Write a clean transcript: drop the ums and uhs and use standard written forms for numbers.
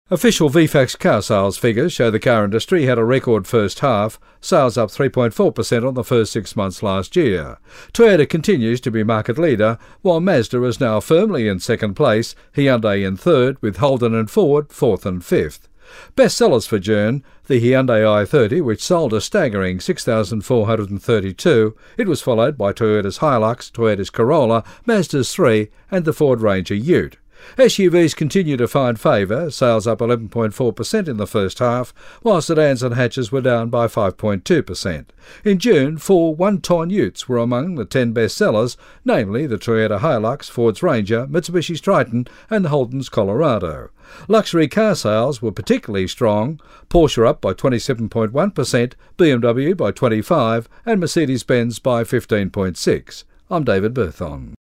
Official VFACTS car sales figures show the car industry had a record first half, sales up 3.4% on the first 6 months last year. Toyota continues to be market leader, while Mazda is now firmly in second place, Hyundai in third, with Holden and Ford fourth and fifth. Best sellers for June, the Hyundai i30, which sold a staggering 6,432. It was followed by Toyota's Hilux, Toyota's Corolla, Mazda's 3 and the Ford Ranger Ute. SUVs continue to find favour, sales up 11.4% in the first half, while sedans and hatches were down by 5.2%. In June, 4 one-ton utes were among the 10 best sellers, namely the Toyota Hilux, Ford's Ranger, Mitsubishi's Triton and Holden's Colorado. Luxury car sales were particularly strong, Porsche up by 27.1%, BMW by 25% and Mercedes-Benz by 15.6%. I'm David Berthon.